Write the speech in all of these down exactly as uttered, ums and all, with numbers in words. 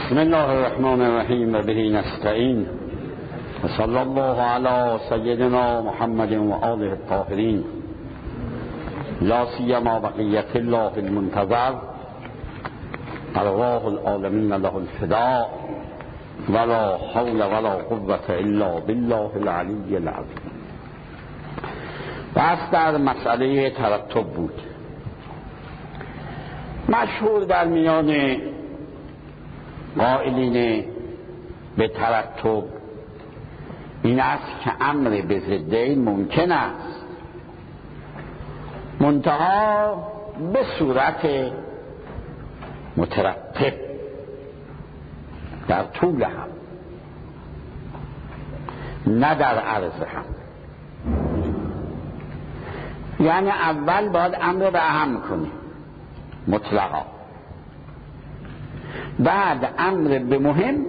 بسم الله الرحمن الرحیم و به نستعین و صلی الله علی سیدنا محمد و آله الطاهرین لا سیما بقیت الله المنتظر ارواح العالمین له الفداء ولا حول ولا قوة الا بالله العلی العظیم. بحث در مسئله ترتب بود. مشهور در میان قائلین به ترتب این است که امر به ضدین ممکن است، منتها به صورت مترتب در طول هم، نه در عرض هم. یعنی اول باید امر به اهم کنیم مطلقا، بعد امر به مهم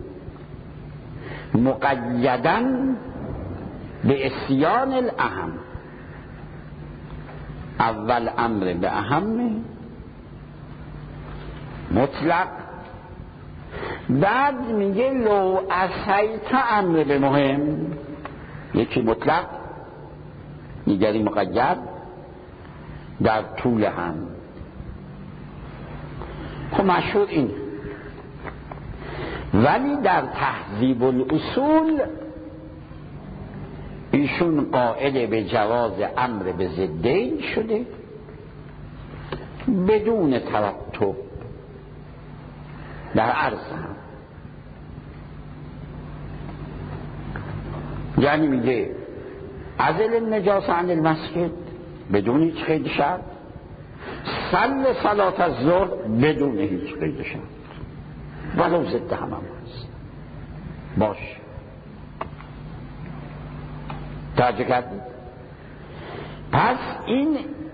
مقیداً به اسیان الاهم. اول امر به اهم مطلق، بعد میگه لو عصیت امر به مهم، یکی مطلق دیگری مقید در طول هم. خب مشهور این، ولی در تهذیب الاصول ایشون قائل به جواز امر به ضدین شده بدون ترتب در عرض هم. یعنی میگه عزل النجاسه عن المسجد بدون هیچ قید شرط، صل صلات الظهر بدون هیچ قید شرط، ولو ضد هم هم هست. باش توجه کردید؟ پس این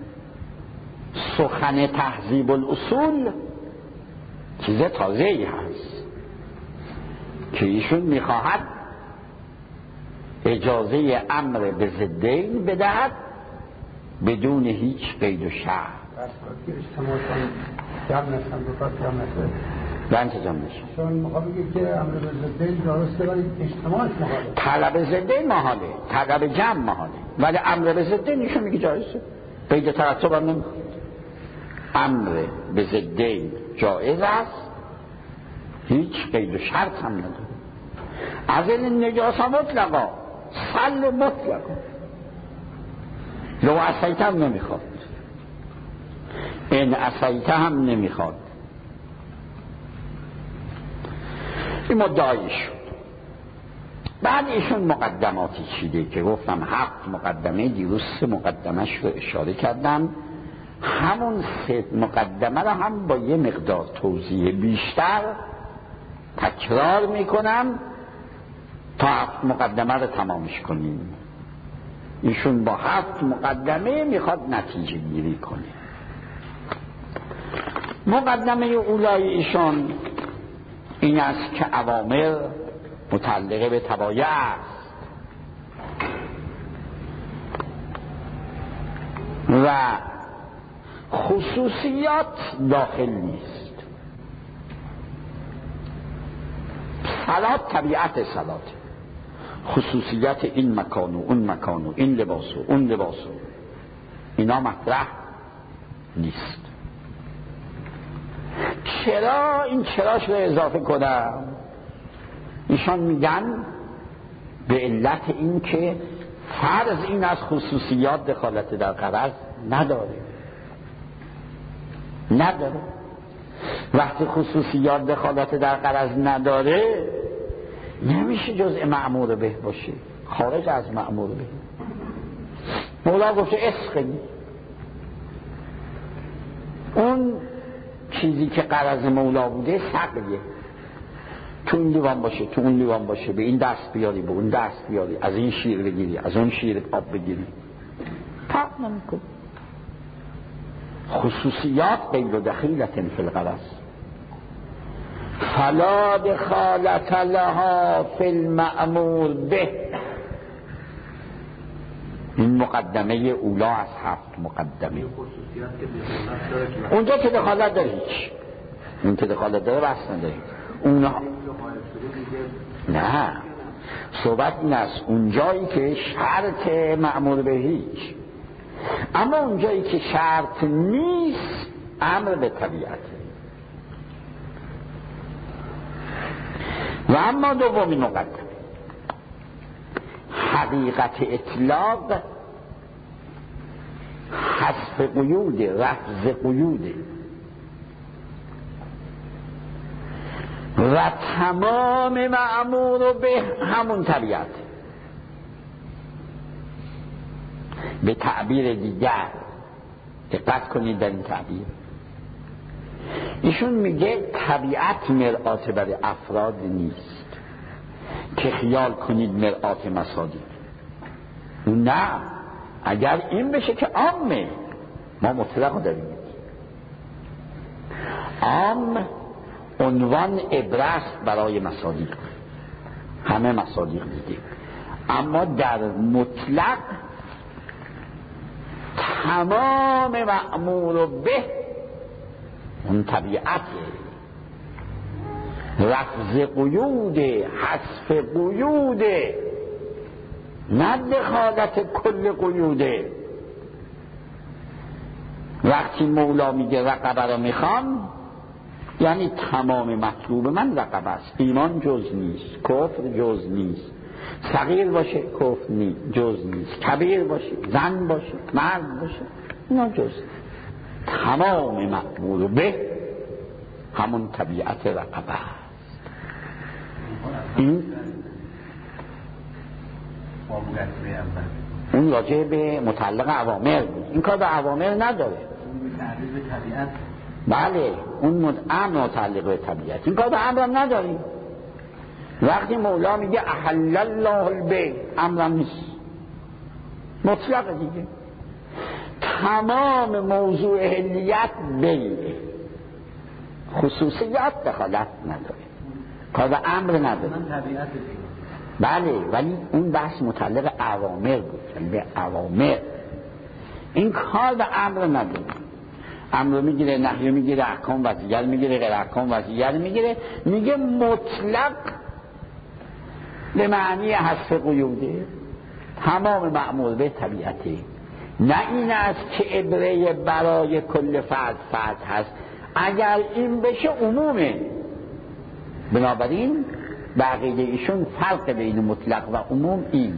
سخن تهذیب الاصول چیز تازه‌ای هست که ایشون میخواهد اجازه امر به ضدین بدهد بدون هیچ قید و شرط. لن تجمع نشد. چون مقابل که امر به ضدین درسته ولی اجتماعش محاله. طلب ضدین محاله، طلب جمع محاله، ولی امر به ضدین ایشون میگه جایزه. قید ترتب هم نمیخواد. امر به ضدین جایز است، هیچ قید و شرط هم نداره. از این نجاسه مطلقا، صل مطلقا، لو عصیت هم نمیخواد، این عصیت هم نمیخواد. این مدعی شد. بعد ایشون مقدماتی چیده که گفتم هفت مقدمه، دیروز سه مقدمش رو اشاره کردم. همون سه مقدمه رو هم با یه مقدار توضیح بیشتر تکرار میکنم تا هفت مقدمه رو تمامش کنیم. ایشون با هفت مقدمه میخواد نتیجه گیری کنه. مقدمه اولای ایشون این است که اوامر متعلقه به تبایع است و خصوصیات داخل نیست. صلات طبیعت صلات، خصوصیت این مکان و اون مکان و این لباس و اون لباس و اینا مطرح نیست. چرا این چراش رو اضافه کنم؟ ایشان میگن به علت این که فرض این از خصوصیات دخالت در غرض نداره نداره وقتی خصوصیات دخالت در غرض نداره نمیشه جزء مأمور به باشه، خارج از مأمور به. مولا گفته اسقنی، اون چیزی که غرض مولا بوده سقیه، تو این لیوان باشه، تو اون لیوان باشه، به این دست بیاری، به اون دست بیاری، از این شیر بگیری، از اون شیر آب بگیری، فرق نمیکنه. خصوصیات غیر دخیلة فی الغرض فلا دخالة لها فی المأمور به. این مقدمه اولا از هفت مقدمه. اونجا که دخالت داره هیچ، اون که دخالت داره بس نداره. اونها نه، صحبت این است اونجایی که شرط مأمور به هیچ، اما اونجایی که شرط نیست امر به طبیعته. و اما دومی مقدم حقیقت اطلاق حذف قیود، رفض قیود و تمام مأمور به همون طبیعت. به تعبیر دیگر دقت کنید در این تعبیر، ایشون میگه طبیعت مرآت بر افراد نیست که خیال کنید مرآت مصادیق. نه، اگر این بشه که عامه، ما مطلق داریم. عام عنوان عبرت برای مصادیق، همه مصادیق دیدیم، اما در مطلق تمام مأمور به اون طبیعت، رفض قیود، حذف قیود، نه دخالت کل قیوده. وقتی مولا میگه رقبه رو میخوام، یعنی تمام مطلوب من رقبه است. ایمان جز نیست، کفر جز نیست، صغیر باشه کفر نیست جز نیست، کبیر باشه، زن باشه، مرد باشه، اینا جز نیست. تمام مأمور به همون طبیعت رقبه است. این اون راجع به متعلق اوامر بود، این کار به اوامر نداره. بله، اون امر متعلق به طبیعت، این کار به امرم نداریم. وقتی مولا میگه احل الله البیع، امرم نیست، مطلق دیگه. تمام موضوع اهلیت بیع، خصوصیات دخالت نداره، کار به امر نداره. بله، ولی اون بحث متعلق اوامر بود، یعنی به اوامر. این کار به امر نداره. امر میگیره، نهی میگیره، احکام وضعیت میگیره، غیر احکام وضعیت میگیره. میگه مطلق به معنی حذف قیوده، تمام مأمور به طبیعته. نه این است که عبره برای کل فرد فرد هست. اگر این بشه عمومه. بنابراین بقیه ایشون فرق بین مطلق و عموم اینه.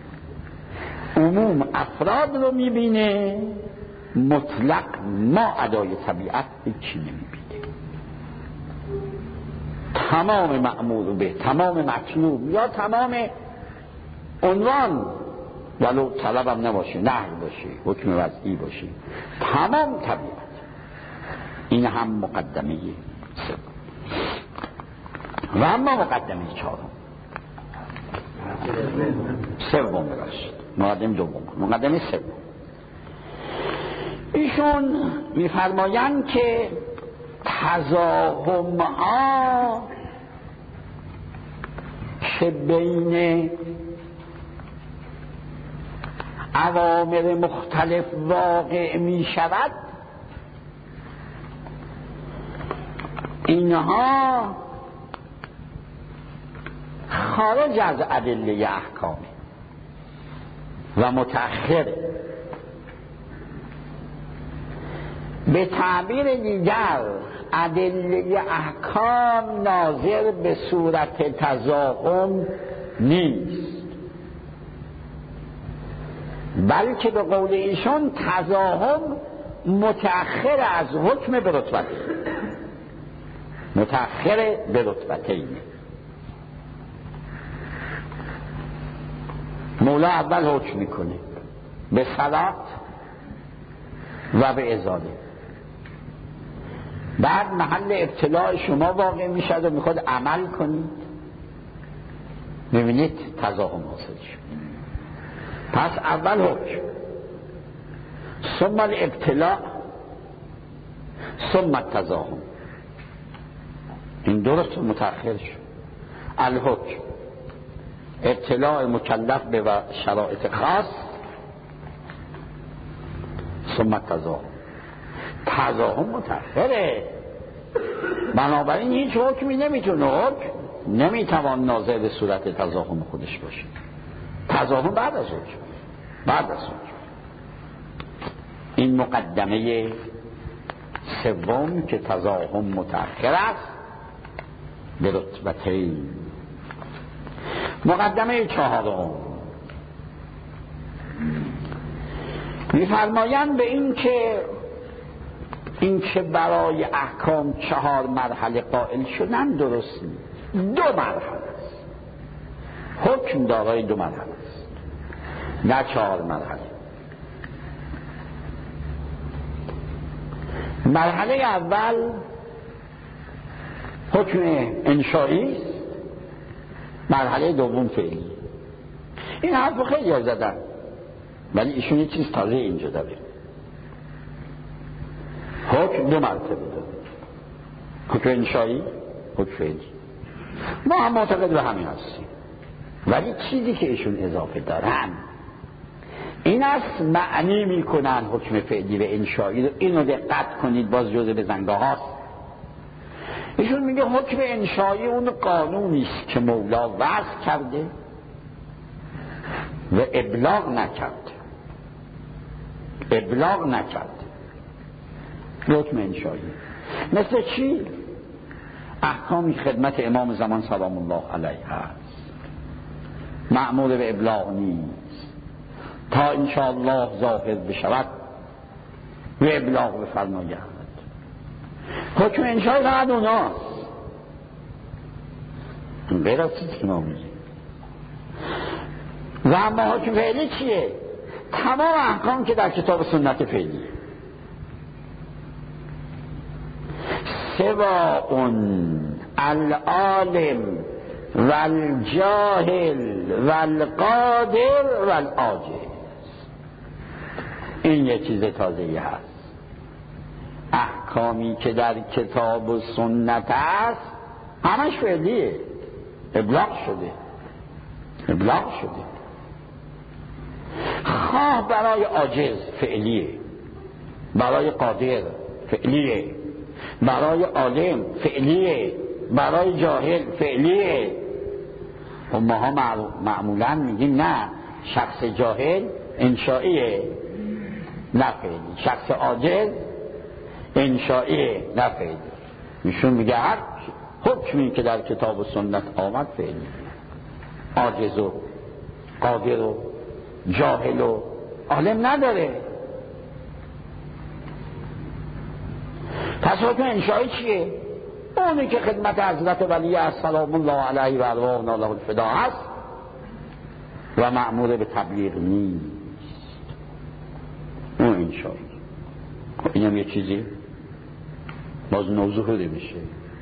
عموم افراد رو میبینه، مطلق ما ادای طبیعت چی نمیبینه. تمام مأمور به، تمام مطلوب یا تمام عنوان، ولو طلبم نباشه، نهی باشه، حکم وضعی باشه، تمام طبیعت. این هم مقدمه سوم. و اما مقدمه چهارم، سوم براشد، مقدمه دوم، مقدمه سوم. ایشون میفرمایند که تزاحم ها که بین اوامر مختلف واقع می شود، اینها خارج از ادله احکام و متأخر. به تعبیر دیگر ادله احکام ناظر به صورت تزاحم نیست، بلکه به قول ایشون تزاحم متأخر از حکم به رتبت، متأخر به رتبتین. مولا اول حکم میکنه به صلات و به ازاله، بعد محل ابتلاع شما واقع میشد و میخواد عمل کنید، میبینید تزاحم حاصل شد. پس اول حکم، ثم الابتلاع، ثم التزاحم. این درست متأخر شد. الحکم، ابتلاع مکلف به شرایط خاص، ثم التزاحم. تزاحم متأخره. بنابراین هیچ حکمی نمیتونه حکم نمیتوان ناظر به صورت تضاهم خودش باشه. تضاهم بعد از حکم، بعد از حکم. این مقدمه سوم که تضاهم متأخر است به رتبتین. مقدمه چهارم می‌فرمایند به این که این که برای احکام چهار مرحله قائل شدن درست نیست. دو مرحله است. حکم دارای دو مرحله است، نه چهار مرحله. مرحله اول حکم انشایی است، مرحله دوم فعلی. این حرف خیلی ها زدن، ولی ایشون یه چیز تازه اینجا داره. حکم دو مرتبه داره، حکم انشایی، حکم فعلی. ما هم معتقد به همین هستیم، ولی چیزی که ایشون اضافه دارن این است معنی میکنن حکم فعلی و انشایی رو. اینو دقت کنید، باز جزء بزنگاه هاست. ایشون میگه حکم انشایی اون قانونی است که مولا وضع کرده و ابلاغ نکرده، ابلاغ نکرده. حکم انشایی مثل چی؟ احکامی خدمت امام زمان سلام الله علیه هست، مأمور به ابلاغ نیست تا انشاءالله ظاهر بشود و ابلاغ بفرماید. حکم انشایی فقط اوناست، غیر از چیزی که ما میگیم. و اما حکم فعلی چیه؟ تمام احکام که در کتاب سنت فعلیه. سواء العالم والجاهل والقادر والعاجز. این یه چیز تازه‌ای هست. احکامی که در کتاب و سنت است همش فعلیه، ابلاغ شده، ابلاغ شده. خواه برای عاجز فعلیه، برای قادر فعلیه، برای عالم فعلیه، برای جاهل فعلیه. و ماها معمولا میگیم نه، شخص جاهل انشائیه نه فعلی، شخص عاجز انشائیه نه فعلی. میشون میگه هر حکمی که در کتاب و سنت آمد فعلی، عاجز و قادر و جاهل و عالم نداره. پس حکم انشایی چیه؟ اونی که خدمت حضرت ولی سلام الله علیه و ارواحنا له الفدا هست و مأمور به تبلیغ نیست، اون انشایی. این هم یه چیزی باز موضوع خوده میشه.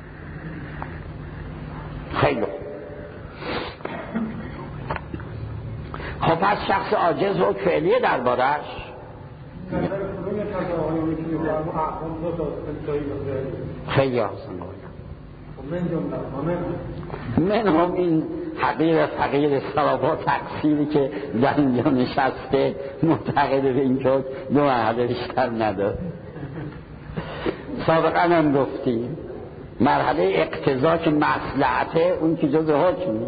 خیلی خب پس شخص عاجز حکم فعلیه دربارش. خیلی آسان من هم این حقیر فقیر سرابا تقصیری که در اینجا نشسته معتقد به این که دو مرحله بیشتر نداره. سابقا هم گفتیم مرحله اقتضا که مصلحته اون که جز حکمی،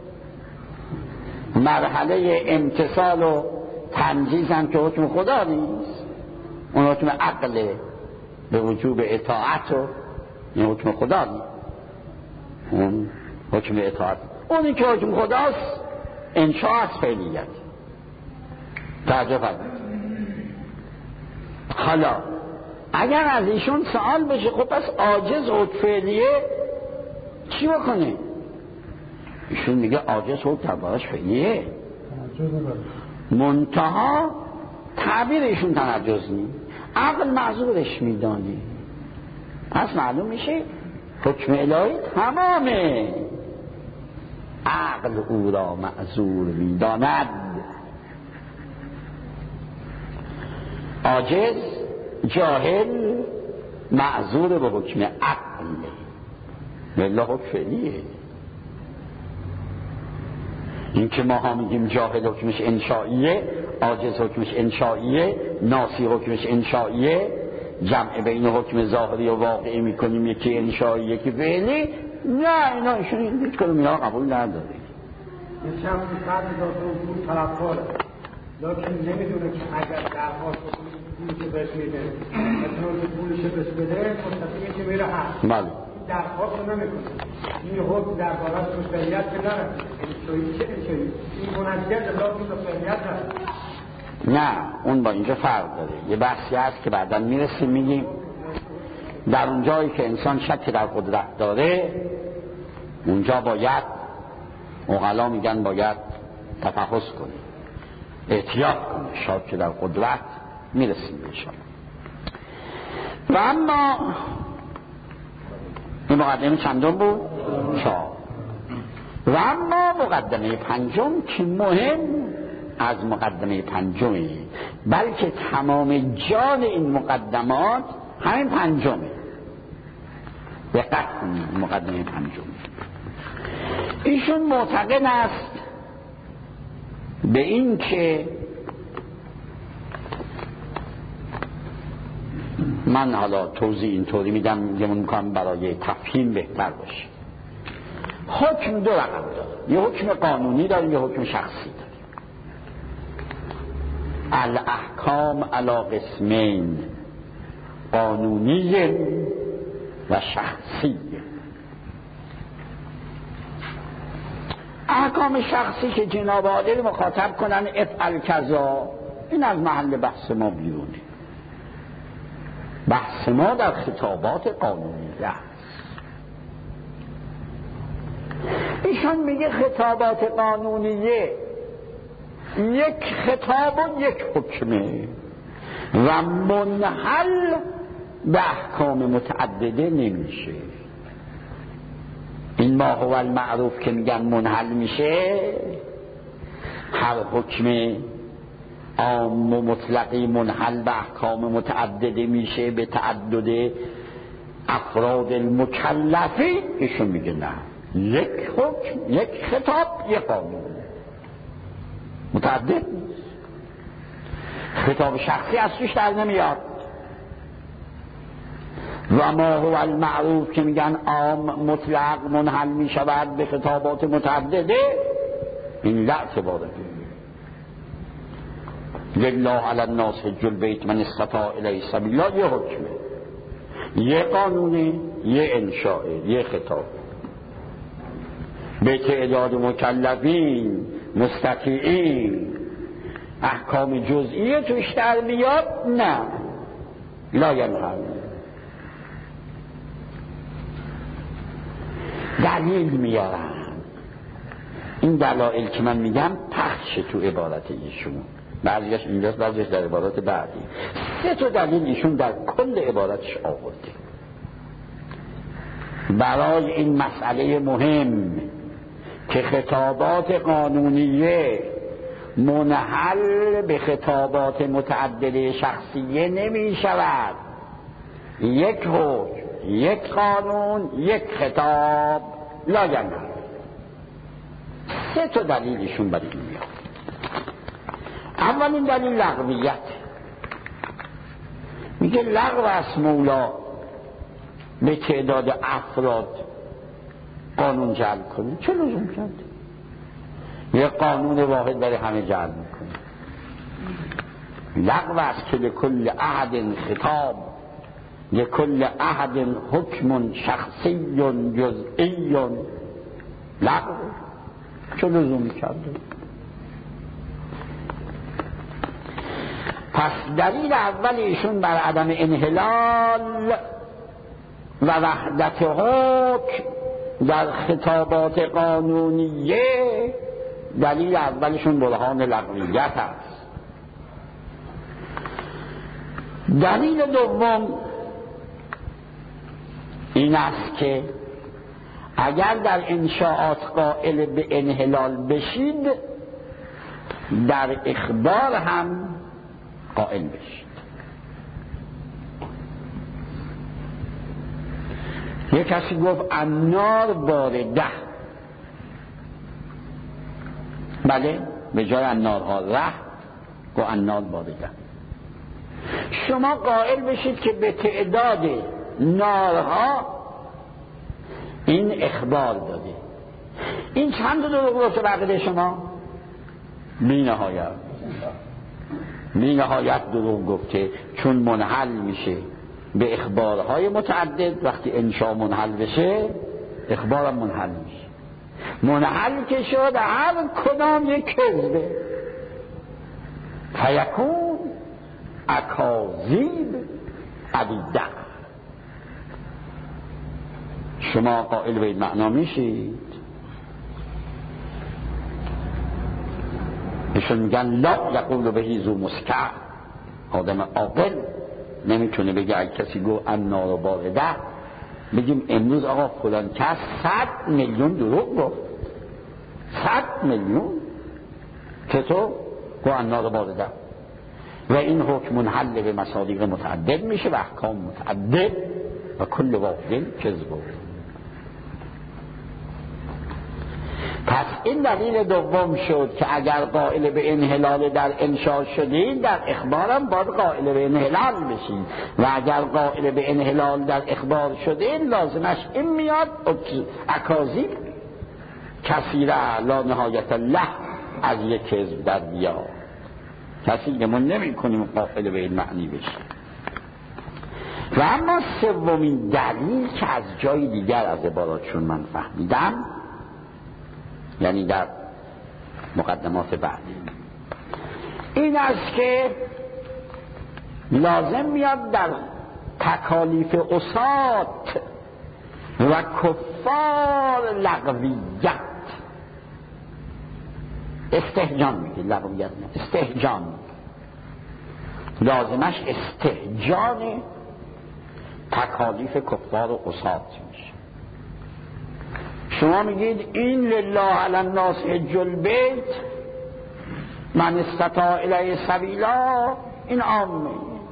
مرحله امتصال و تنجیز هم که حکم خدا نیست، اون حکم عقل به وجوب اطاعت و این حکم خدا نیست، اون حکم اطاعت. اونی که حکم خداست انشاء از فعلیت. توجه فرمایید. حالا اگر از ایشون سوال بشه خب پس عاجز حکم فعلیه چی بکنه؟ ایشون میگه عاجز حکم دربارش فعلیه، منتها تعبیر ایشون تنجز نیست، عقل معذورش میدانی. پس معلوم میشه حکم الهی تمامه، عقل او را معذور میداند. عاجز جاهل معذور به حکم عقل، والله حکم فعلیه. این که ما ها میگیم جاهل حکمش انشائیه، عاجز حکمش انشائیه، ناسی حکمش انشائیه، جمع بین حکم ظاهری و واقعی میکنیم، یکی انشایی یکی فعلی، نه اینا ایشون هیچ کدوم اینا قبول نداره. یه چند فرد داستان پول طلبکاره لیکن نمیدونه که اگر درخواست پولی که بهش میده مثلا پولش بهش بده مستقیم که میره هست بله درخواست رو نمیکنه. این حکم در بارت مشتریت که نره انشایی چه انشایی این منجد لیکن مشتریت نره. نه اون با اینجا فرق داره. یه بحثی هست که بعدا میرسیم میگیم در اون جایی که انسان شک در قدرت داره اونجا باید عقلا میگن باید تفحص کنه، احتیاط کنه، شاید که در قدرت میرسیم بهشان. و اما این مقدمه چندم بود؟ چهار. و اما مقدمه پنجم که مهم از مقدمه پنجمه، بلکه تمام جان این مقدمات همین پنجمه. دقت کنید مقدمه پنجم ایشون معتقد است به این که من حالا توضیح اینطوری میدم که میکنم برای تفهیم بهتر باشه. حکم دو رقم داره، یه حکم قانونی داریم یه حکم شخصی داریم. الاحکام علی قسمین قانونی و شخصی. احکام شخصی که جناب عالی مخاطب کنن افعل کذا، این از محل بحث ما بیرونه. بحث ما در خطابات قانونی است. ایشان میگه خطابات قانونیه یک خطاب و یک حکمه و منحل به احکام متعدده نمیشه. این ما هو المعروف که میگن منحل میشه، هر حکم عام و مطلقی منحل به احکام متعدده میشه به تعدد افراد المکلفی. ایشون میگه نه، یک حکم یک خطاب یک قانون متعدد نیست. خطاب شخصی از توش در نمیاد. و ما هو المعروف که میگن عام مطلق منحل میشود به خطابات متعدده، این لا اعتبار فیه. لله علی الناس حج البیت من استطاع الیه سبیلا یه حکمه، یه قانونه، یه انشاء، یه خطاب. به تعداد مکلفین مستطیعین احکام جزئیه توش در میاد، نه لا ینحل. دلیل میارن. این دلایل که من میگم پخش تو عبارت ایشون، بعضیش اینجاست بعضیش در عبارات بعدی. سه تا دلیل ایشون در کل عبارتش آورده برای این مسئله مهم که خطابات قانونیه منحل به خطابات متعدده شخصیه نمی شود. یک حکم، یک قانون، یک خطاب لا ینحل. سه تا دلیلشون برای این میاد. اولین دلیل لغویت. میگه لغو است مولا به تعداد افراد قانون جعل کنه. چه لزوم کرده؟ یه قانون واحد برای همه جعل میکنه. لغو است که لکل احد خطاب، لکل احد حکم شخصی جزئی. لغو چه لزوم کرده؟ پس دلیل اول ایشون بر عدم انحلال و وحدت حکم در خطابات قانونیه، دلیل اولشون برهان لغویت است. دلیل دوم این است که اگر در انشاءات قائل به انحلال بشید، در اخبار هم قائل بشید. یک کسی گفت النار بارده، بله به جای النارها ره گفت النار بارده. شما قائل بشید که به تعداد نارها این اخبار داده. این چند دروغ رو تو بقیده شما؟ بی نهایت بی نهایت دروغ گفته، چون منحل میشه به اخبارهای متعدد. وقتی انشا منحل بشه اخبارم منحل میشه. منحل که شد هر کدام یک کذبه، فیکون اکاذیب عدیده. شما قائل به این معنا میشید. ایشون میگن لا یقول بهی ذو مسکع. آدم عاقل نمیتونه بگه اگه کسی گو النار بارده بگیم امروز آقا فلان کس صد میلیون دروغ گفت. صد میلیون چطور؟ گو النار بارده. و این حکم منحل به مصادیق متعدد میشه و احکام متعدد و کل واحد کذب. پس این دلیل دوم شد که اگر قائل به انحلال در انشاء شدید، در اخبارم باید قائل به انحلال بشید، و اگر قائل به انحلال در اخبار شدید لازمش این میاد اکاذیب کثیره لا نهایت له از یک کذب در بیاد. کسی که ما نمی کنیم قائل به این معنی بشیم. و اما سومین دلیل که از جای دیگر از عباراتشون من فهمیدم، یعنی در مقدمات بعدی، این است که لازم میاد در تکالیف عصات و کفار لغویت. استهجان میگه، لغویت نه، استهجان. لازمش استهجان تکالیف کفار و عصات میشه. شما میگید این لله علی الناس حج البیت من استطاع الیه سبیلا، این عامه،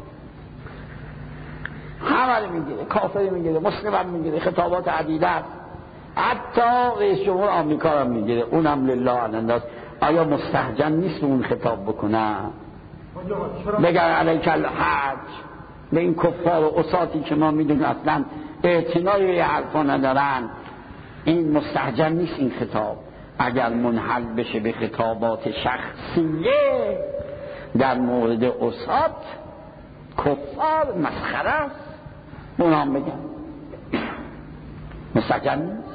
همه میگیره، کافر میگیره، مسلم میگیره، خطابات عدیده، حتی رئیس جمهور آمریکا هم میگیره، اونم لله علی الناس. آیا مستهجن نیست اون خطاب بکنه؟ بگر علیک الحج به این کفار و عصاتی که ما میدونیم اصلا اعتنای به حرفا ندارن، این مستهجن نیست این خطاب؟ اگر منحل بشه به خطابات شخصیه در مورد عصات کفار مسخره است، اونا هم بگن مستهجن نیست.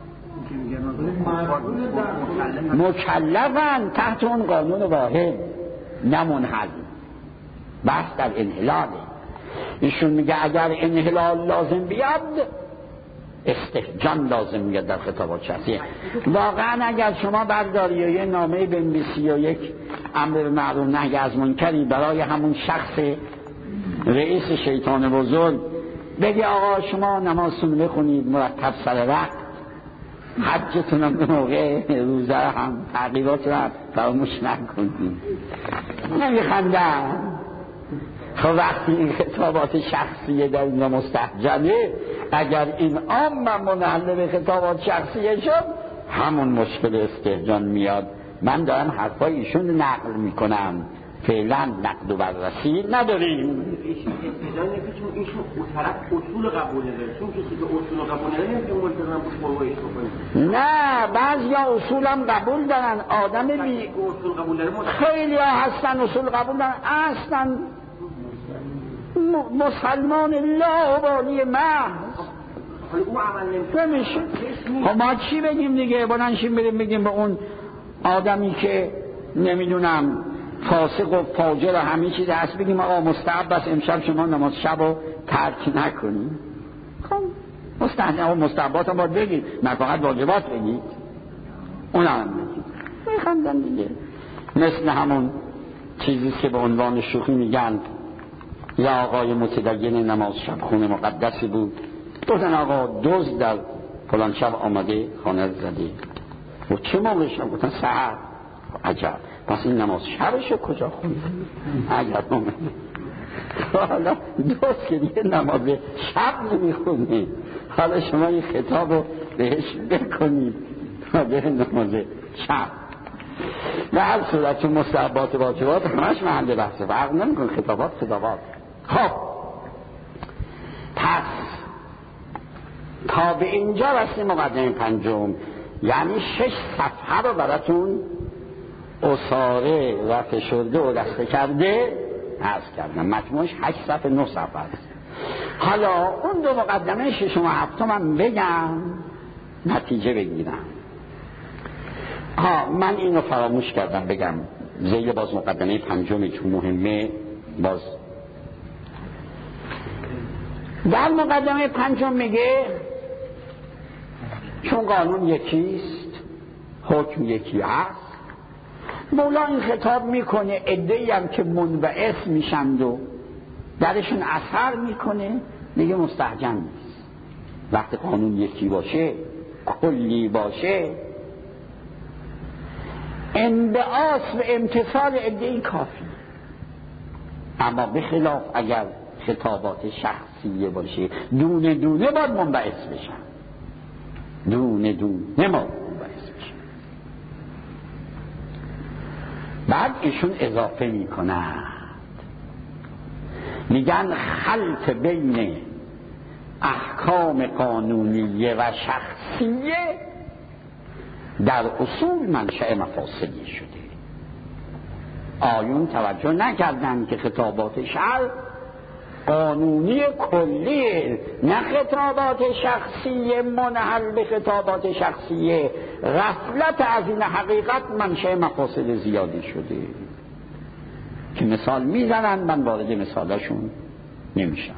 مکلفن تحت اون قانون واحد، نه منحل. بحث در انحلاله. ایشون میگه اگر انحلال لازم بیاد استهجان لازم میاد در خطابات شخصیه. واقعا اگر شما برداری و یه نامه بنویسی و یک امر به معروف نهی از منکری برای همون شخص رئیس شیطان بزرگ بگی آقا شما نمازتون بخونید مرتب سر وقت، حجتون هم به موقع، روزه هم تغییرات رو فراموش نکنید، نمیخندن. خب وقتی این خطابات شخصیه در اینجا مستهجنه، اگر این عام منحل به خطابات شخصیه شد همون مشکل استهجان میاد. من دارم حرفای ایشون نقل میکنم، فعلا نقد و بررسی نداریم. استهجان نمیشه، ایشون طرف اصول قبول نداره، چون کسی که اصول قبول نداره نمیشه ملتزم باشه قربانش بکنه. نه، بعضیا اصول هم قبول دارن. آدم بی اصول قبول داره خیلی ها هستن اصول قبول دارن، اصلا مسلمان لا بالی محض نمیشه. خب ما چی بگیم دیگه؟ بلنشیم بریم بگیم به اون آدمی که نمیدونم فاسق و فاجر و همه چیز هست، بگیم آقا مستحب است امشب شما نماز شب رو ترک نکنیم. خب مستحب و مستحبات هم باید بگید، نه فقط واجبات بگید. اون هم بگید میخندن دیگه. مثل همون چیزی که به عنوان شوخی میگن یا آقای متدین نماز شب خونه مقدسی بود، گفتن آقا دزد در فلان شب آمده خانه زده. و چه موقع شب؟ گفتن سحر. عجب، پس این نماز شبش کجا خونده؟ عجب مومنه. حالا دوست که دیگه نماز شب نمیخونه، حالا شما این خطاب رو بهش بکنید به نماز شب. به هر صورت چون مستحبات واجبات همش محل بحثه، فرق نمیکنه. خطابات خطابات خب پس تا به اینجا رسیم مقدمه پنجم، یعنی شش صفحه رو براتون اصاره و فشرده و دسته کرده عرض کردم. مجموعش هشت صفحه نه صفحه است. حالا اون دو مقدمه ششم و هفتم هم بگم نتیجه بگیرم. ها من اینو فراموش کردم بگم زیر باز مقدمه پنجمی چون مهمه. باز در مقدمه پنجم میگه چون قانون یکیست حکم یکی هست، مولا این خطاب میکنه عده‌ای هم که منبعث میشند و درشون اثر میکنه، میگه مستهجن نیست. وقتی قانون یکی باشه کلی باشه انبعاث و امتصال عده‌ای کافی. اما به خلاف اگر خطابات شخصیه باشه دونه دونه باید منبعث بشن، دونه دونه ما منبعث بشن. بعد ایشون اضافه میکنند میگن خلط بین احکام قانونیه و شخصیه در اصول منشأ مفاسدی شده. آیون توجه نکردن که خطابات شرع قانونی کلیه، نه خطابات شخصیه منحل به خطابات شخصیه. غفلت از این حقیقت منشأ مفاسد زیادی شده که مثال میزنن، من وارد مثالشون نمیشم.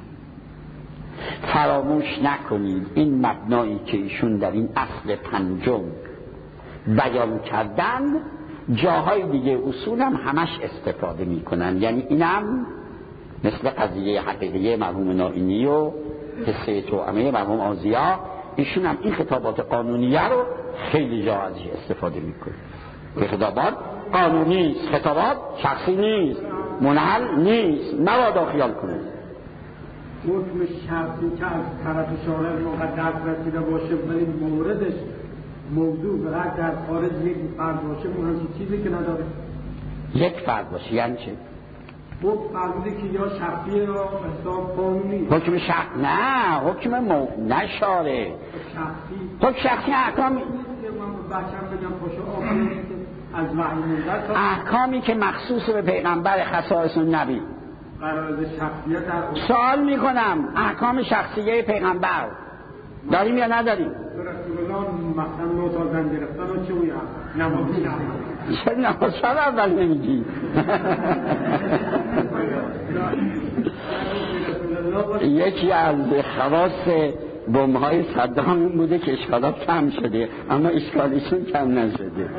فراموش نکنید این مبنایی که ایشون در این اصل پنجم بیان کردن جاهای دیگه اصول هم همش استفاده میکنن. یعنی اینم مثل قضیه حقیقیه مرحوم نائینی و قصه توأمه مرحوم آزیا، ایشون هم این خطابات قانونیه رو خیلی جا ازش استفاده میکنه. به خطابات قانونی است، خطابات شخصی نیست، منحل نیست، مبادا خیال کنید. حکم شخصی که از طرف شارع مقدس رسیده باشه ولی موردش موضوع فقط در خارج یک فرد باشه، اون همچین چیزی که نداره. یک فرد باشه یعنی چه؟ حکم فردی که یا شخصی یا حساب قانونی. حکم شخص نه، حکم مو نشاره. شخصی. حکم شخصی احکامی از احکامی که مخصوص به پیغمبر خصائص النبی. قرار شخصیت در سوال میکنم احکام شخصیه پیغمبر داریم یا نداریم؟ رسول الله مثلا نوتا زن گرفتن و چه اوی هم نماز چه نماز شد اول نمیگی؟ یکی از خواص بمب‌های صدام این بوده که اشکالات کم شده، اما اشکالیشون کم نشده.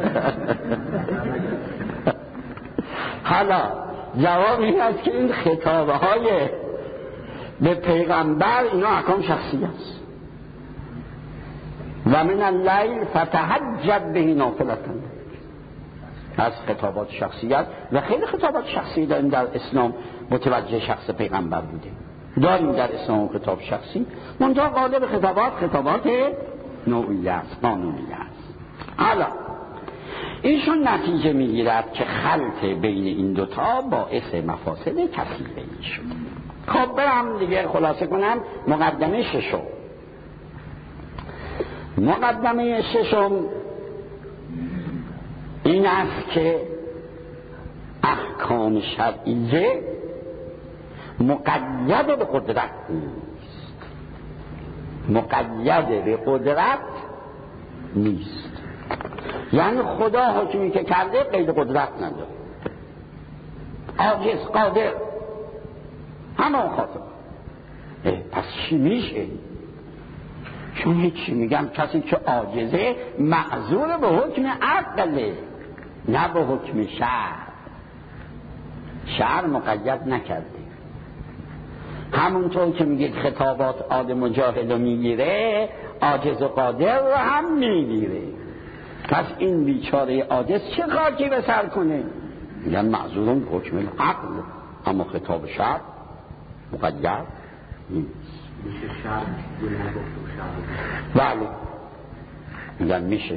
حالا جواب این است که این خطابه های به پیغمبر اینا احکام شخصی است. و من اللیل فتهجد به نافلة از خطابات شخصیت و خیلی خطابات شخصی داریم در اسلام متوجه شخص پیغمبر بوده، داریم در اسلام خطاب شخصی، منتها غالب خطابات خطابات نوعی است، قانونی است. حالا ایشون نتیجه میگیرد که خلط بین این دوتا باعث مفاسد کثیره شد. خب برم دیگه خلاصه کنم مقدمه ششم. مقدمه ششم این است که احکام شرعیه مقید به قدرت نیست، مقید به قدرت نیست. یعنی خدا حکمی که کرده قید قدرت نداره، عاجز قادر همه خاطر. پس چی میشه؟ چون هیچی میگم کسی که عاجزه معذور به حکم عقله نه به حکم شرع. شرع مقید نکرده. همونطور که میگه خطابات آدم و جاهل رو میگیره، عاجز و قادر رو هم میگیره. پس این بیچاره عاجز چه خاکی به سر کنه؟ میگن معذورون به حکم عقل، اما خطاب شرع مقید نیست. میشه شرع بله میگن میشه.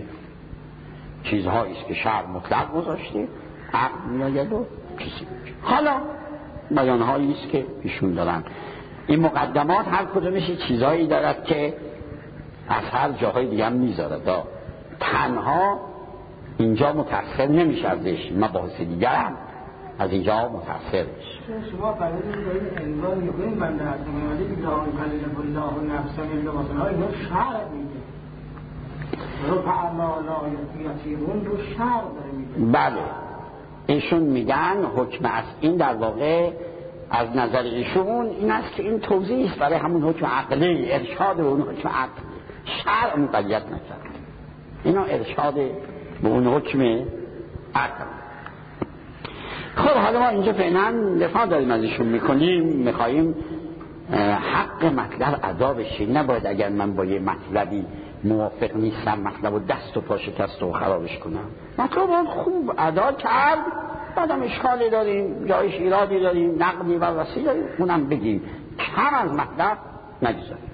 چیزهایی است که شرع مطلق گذاشته عقل میآید و کسی میشه. حالا بیانهایی است که ایشون دارن. این مقدمات هر کدومش چیزایی دارد که از هر جاهای دیگه هم میذاره. تنها اینجا متأثر نمیشه ازش، مباحث دیگر هم از اینجا متأثر میشه. شما برای این عنوان میکنید بنده هستم اومده که لا یکلف الله نفسا الا وسعها، اینا شرع میگه. رفع ما لا یطیقون رو شرع داره میگه. بله ایشون میگن حکم از این در واقع از نظر ایشون این است که این توضیح است برای همون حکم عقلی، ارشاد به اون حکم عقل. شرع مقید نکرد، اینا ارشاد به اون حکم عقل. خب حالا ما اینجا فعلا دفاع داریم ازشون میکنیم، میخواییم حق مطلب ادا بشه. نباید اگر من با یه مطلبی موافق نیستم مطلب و دست و پا شکست و خرابش کنم. مطلب باید خوب ادا کرد، بعدم اشکالی داریم، جایش ایرادی داریم، نقدی و وسیع داریم، اونم بگیم، کم از مطلب نگذاریم.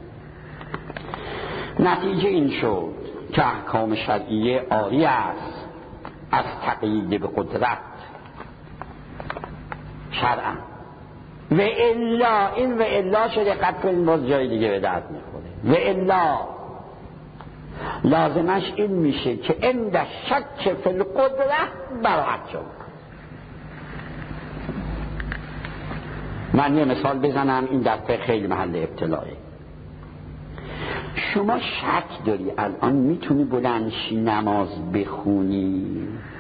نتیجه این شد که احکام شرعیه عاری است از تقیید به قدرت شرعا. و الا، این و الا شده دقت کنید باز جای دیگه به درد میخوره. و الا لازمش این میشه که عند شک فی القدرت براعت شد. من یه مثال بزنم، این در فقه خیلی محل ابتلاه. شما شک داری الان میتونی بلندشی نماز بخونی،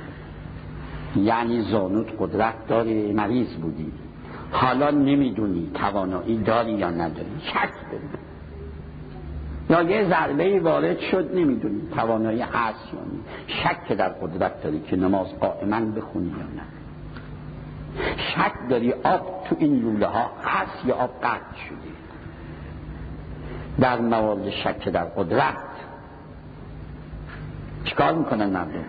یعنی زانوت قدرت داره، مریض بودی، حالا نمیدونی توانایی داری یا نداری، شک داری، یا یه ضربه وارد شد نمیدونی توانایی هست یا نه، شک در قدرت داری که نماز قائما بخونی یا نه، شک داری آب تو این لوله ها هست یا آب قطع شده. در موارد شک در قدرت چیکار میکنن مردم؟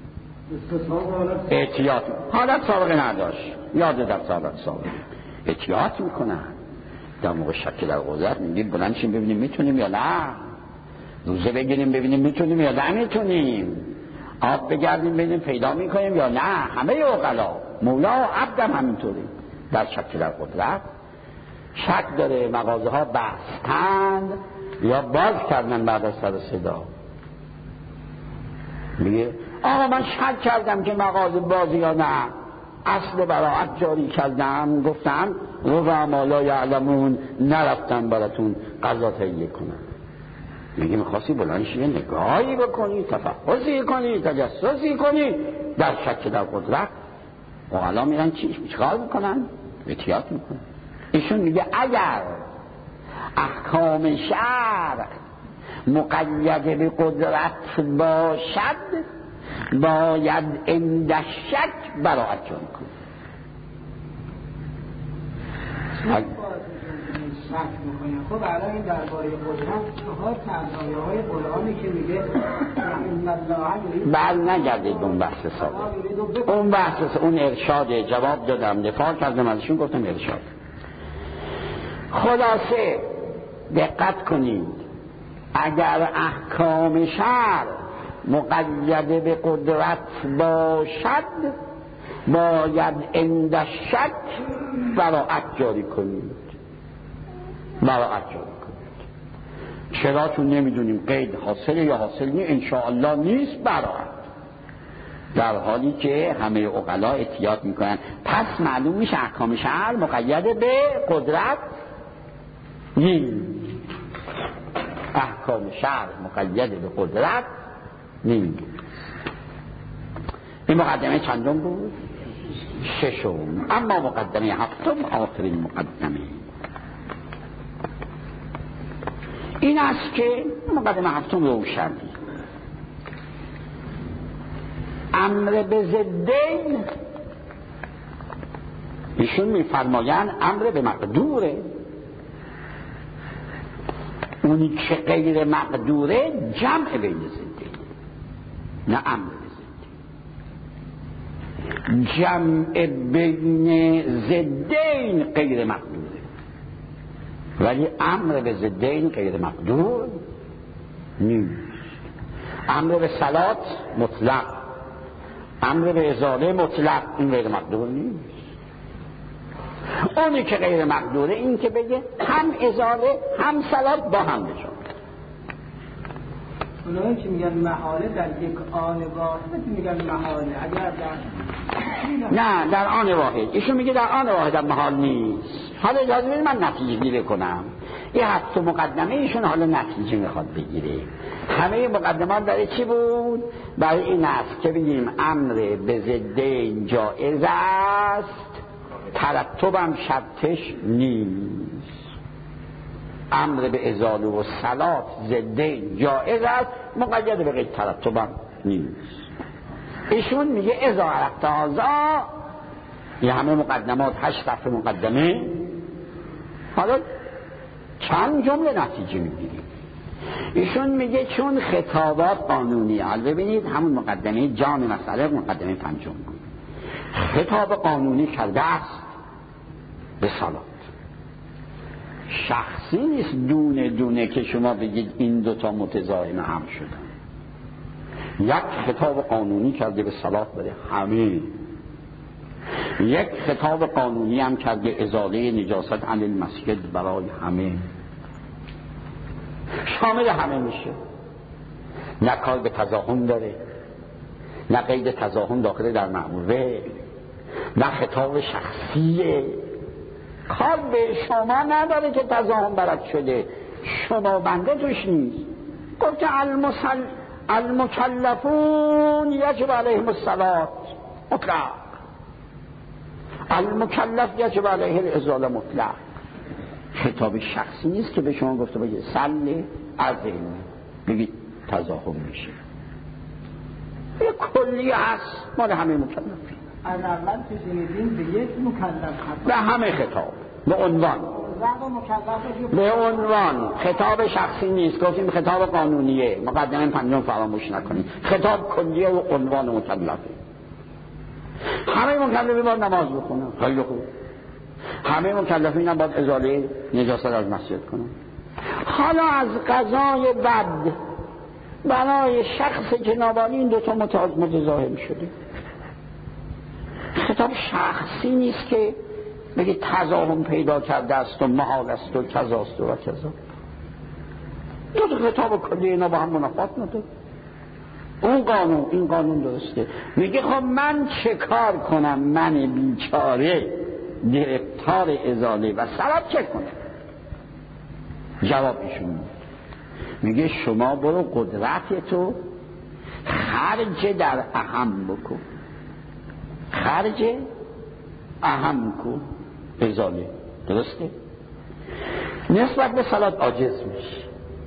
احتیاط. حالت سابقه نداشت، یاد در حالت سابقه احتیاط میکنن. در موقع شک در قدرت میگیم بلندشیم ببینیم میتونیم یا نه، روزه بگیریم ببینیم میتونیم یا نه میتونیم، آب بگردیم ببینیم پیدا میکنیم یا نه. همه عقلا، مولا و عبدم همینطوری در شک در قدرت. شک داره مغازه ها بستند یا باز کردن بعد از سر صدا، میگه آقا من شک کردم که مغازه باز یا نه، اصل براعت جاری کردم، گفتم رفع ما لا یعلمون، نرفتم براتون قضا تهیه کنم. میگه میخواستی بلندشی نگاهی بکنی، تفحصی کنی، تجسسی کنی در شک در قدرت. عقلا میرن چی چیکار میکنن؟ احتیاط میکنن. ایشون میگه اگر احکام شرع مقید به قدرت باشد باید عند شک براعت جان کنید. خب الان این درباره قدرت چهار تنظایه های قرآنی که میگه بل نگردید اون بحث سابق، اون بحث اون ارشاده. جواب دادم، دفاع کردم ازشون، گفتم ارشاد. خلاصه دقت کنید، اگر احکام شرع مقید به قدرت باشد باید عند شک براعت جاری کنید. براعت جاری کنید. چرا؟ چون نمیدونیم قید حاصل یا حاصل نیست، انشاءالله نیست براعت، در حالی که همه عقلا احتیاط میکنن. پس معلوم میشه احکام شرع مقید به قدرت نیست. احکام شرع مقید به قدرت نیست. این مقدمه چندم بود؟ ششم. اما مقدمه هفتم آخرین مقدمه این است که مقدمه هفتم روشن، امر به ضدین. ایشون میفرمایند امر به مقدوره، اونی که غیر مقدوره جمع بین ضدین، نه امر به ضدین. جمع بین ضدین غیر مقدوره، ولی امر به ضدین غیر مقدور نیست. امر به صلات مطلق، امر به ازاله مطلق، این غیر مقدور نیست. اونی که غیر مقدوره این که بگه هم ازاله هم صلات با هم بشون. اونایی که میگن محاله در یک آن واحد میگن محاله، اگر در نه در آن واحد، ایشون میگه در آن واحد هم محال نیست. حالا اجازه بدید من نتیجه گیری کنم. این هفت مقدمه ایشون حالا نتیجه میخواد بگیره. همه مقدمات برای چی بود؟ برای این است که بگیم امر به ضدین جائز است، ترتبم شرطش نیست. امر به ازاله و صلات ضدین جائز است، مقید به غیر ترتبم نیست. ایشون میگه اذا عرفت هذا، یه همه مقدمات هشت صفحه مقدمه. حالا چند جمله نتیجه میگیریم. ایشون میگه چون خطابات قانونی، حال ببینید همون مقدمه جان مسئله مقدمه پنجم بود، خطاب قانونی کرده است به صلات. شخصی نیست دونه دونه که شما بگید این دوتا متضاهم هم شدن. یک خطاب قانونی کرده به صلات برای همه، یک خطاب قانونی هم کرده ازاله نجاست عن المسجد برای همه، شامل همه میشه. نه کار به تضاهم داره، نه قید تضاهم داخل در معموله، نه خطاب شخصیه، کار به شما نداره که تضاهم برد شده، شما بنده توش نیست. گفت المسل المکلفون یجب علیهم الصلاة مطلق، المکلف یجب علیه الازاله مطلق. خطاب شخصی نیست که به شما گفته باید سل عظیم بگید تضاهم میشه. یه کلی هست مال همه مکلفی. از اول که شنیدیم به یک مکلف خطاب، به همه خطاب، به عنوان به عنوان خطاب شخصی نیست. گفتیم خطاب قانونیه، مقدمه پنجم فراموش نکنید، خطاب کلیه و عنوان مکلفه. همه مکلفین باید نماز بخونن، خیلی خوب. همه مکلفین هم باید ازاله نجاست از مسجد کنن. حالا از قضای بد برای شخص جنابانی این دوتا متضاهم شده. خطاب شخصی نیست که بگه تضاهم پیدا کرده است و محال است و کذاست و کذا. دو تا خطاب کلی اینا با هم منافات نداره. اون قانون این قانون درسته. میگه خب من چه کار کنم، من بیچاره گرفتار ازاله و صلات چه کنم؟ جوابشون میگه شما برو قدرتتو خرج در اهم بکن، خرج اهم کن ازاله. درسته؟ نسبت به صلات عاجز میشی،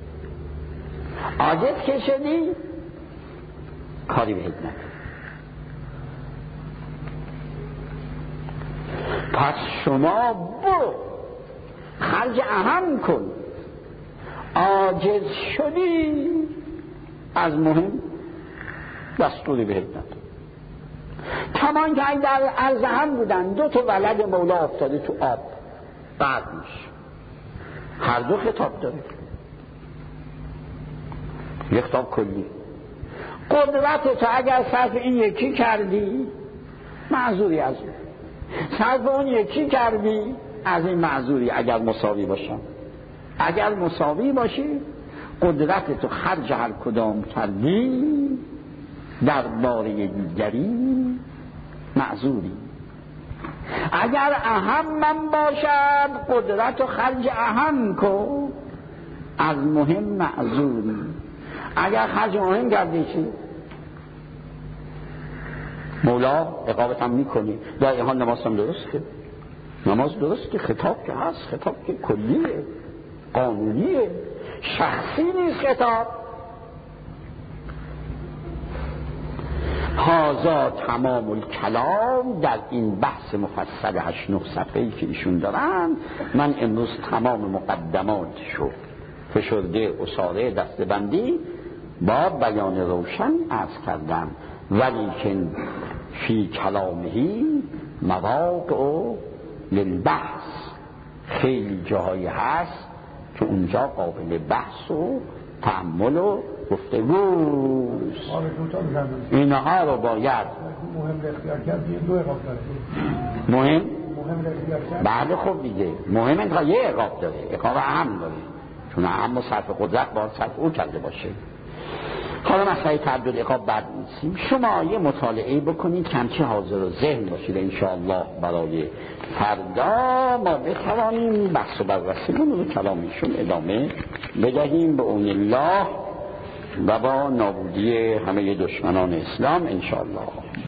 عاجز که شدی کاری بهت نداره. پس شما برو خرج اهم کن، عاجز شدی از مهم دستوری بهت نداره. کمان که در عرض هم بودن دو تا ولد مولا افتاده تو آب، بعد میشه. هر دو خطاب داره، یک خطاب کلی. قدرت تو اگر صرف این یکی کردی معذوری از اون، صرف اون یکی کردی از این معذوری. اگر مساوی باشم، اگر مساوی باشی قدرت تو خرج هر کدام کردی در باره دیگری معذوری. اگر اهم من باشد قدرت و خرج اهم کن، از مهم معذوری. اگر خرج مهم کردی چی؟ مولا اقامت هم میکنی. در این حال نماز هم درسته، نماز درسته، خطاب که هست، خطاب که کلیه، قانونیه، شخصی نیست خطاب. هازا تمام الکلام در این بحث مفصل هشت نه صفحه‌ای که ایشون دارن. من امروز تمام مقدمات شو فشرده اصاره دستبندی با بیان روشن عرض کردم، ولیکن فی کلامهی مواقع للبحث، خیلی جاهایی هست که اونجا قابل بحث و تأمل و گفتگوست. اینها رو باید مهم اختیار کرد. دو اقامت مهم مهم بعد خب دیگه مهم انتها یه عقاب داره، عقاب اهم داره، چون اهم و صرف قدرت باید صرف او کرده باشه. حالا مسئله تعدد عقاب بعد نیستیم. شما یه مطالعه بکنید کمچه حاضر و ذهن باشید انشاءالله برای فردا ما بتوانیم بحث و بررسی کنیم و کلامشون ادامه بدهیم به اون الله و با نابودی همه دشمنان اسلام انشاءالله.